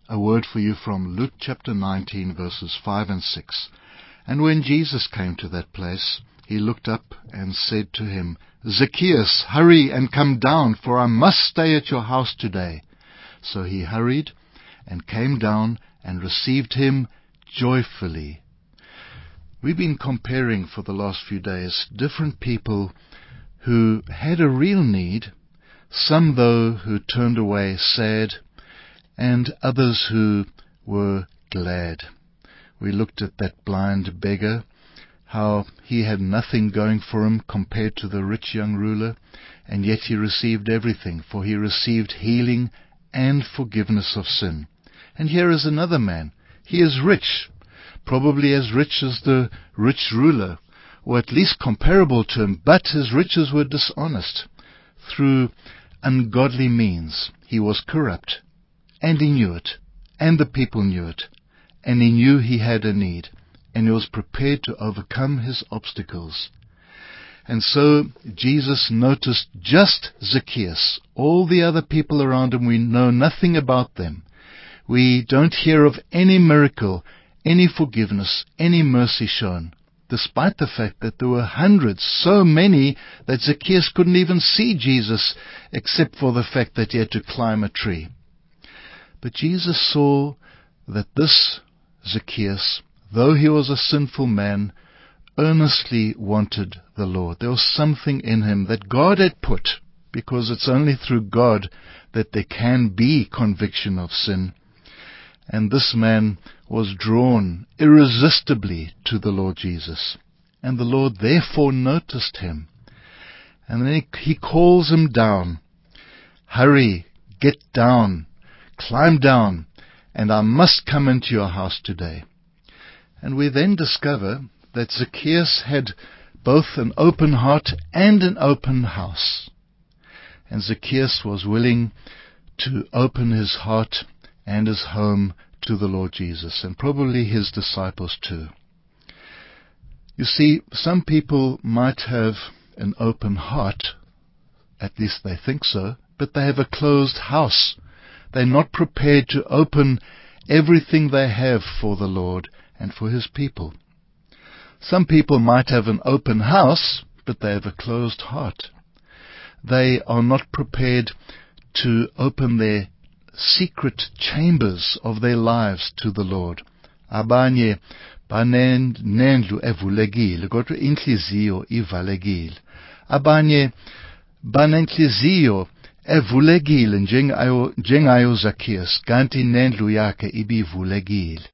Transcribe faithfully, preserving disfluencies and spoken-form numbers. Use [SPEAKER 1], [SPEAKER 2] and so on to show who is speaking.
[SPEAKER 1] A word for you from Luke chapter nineteen, verses five and six. And when Jesus came to that place, he looked up and said to him, Zacchaeus, hurry and come down, for I must stay at your house today. So he hurried and came down and received him joyfully. We've been comparing for the last few days different people who had a real need, some though who turned away sad, and others who were glad. We looked at that blind beggar, how he had nothing going for him compared to the rich young ruler, and yet he received everything, for he received healing and forgiveness of sin. And here is another man. He is rich, probably as rich as the rich ruler, or at least comparable to him, but his riches were dishonest. Through ungodly means, he was corrupt, and he knew it, and the people knew it, and he knew he had a need, and he was prepared to overcome his obstacles. And so Jesus noticed just Zacchaeus. All the other people around him, we know nothing about them. We don't hear of any miracle, any forgiveness, any mercy shown, despite the fact that there were hundreds, so many that Zacchaeus couldn't even see Jesus, except for the fact that he had to climb a tree. But Jesus saw that this Zacchaeus, though he was a sinful man, earnestly wanted the Lord. There was something in him that God had put, because it's only through God that there can be conviction of sin. And this man was drawn irresistibly to the Lord Jesus. And the Lord therefore noticed him. And then he, he calls him down. Hurry, get down, climb down, and I must come into your house today. And we then discover that Zacchaeus had both an open heart and an open house. And Zacchaeus was willing to open his heart and his home to the Lord Jesus, and probably his disciples too. You see, some people might have an open heart, at least they think so, but they have a closed house. They're not prepared to open everything they have for the Lord and for His people. Some people might have an open house, but they have a closed heart. They are not prepared to open their secret chambers of their lives to the Lord. Abanye banendlu evulekile kodwa inhliziyo ivalekile. Abanye banenhliziyo evulekile njengayo njengayo Zacchaeus, kanti nendlu yakhe ibivulekile.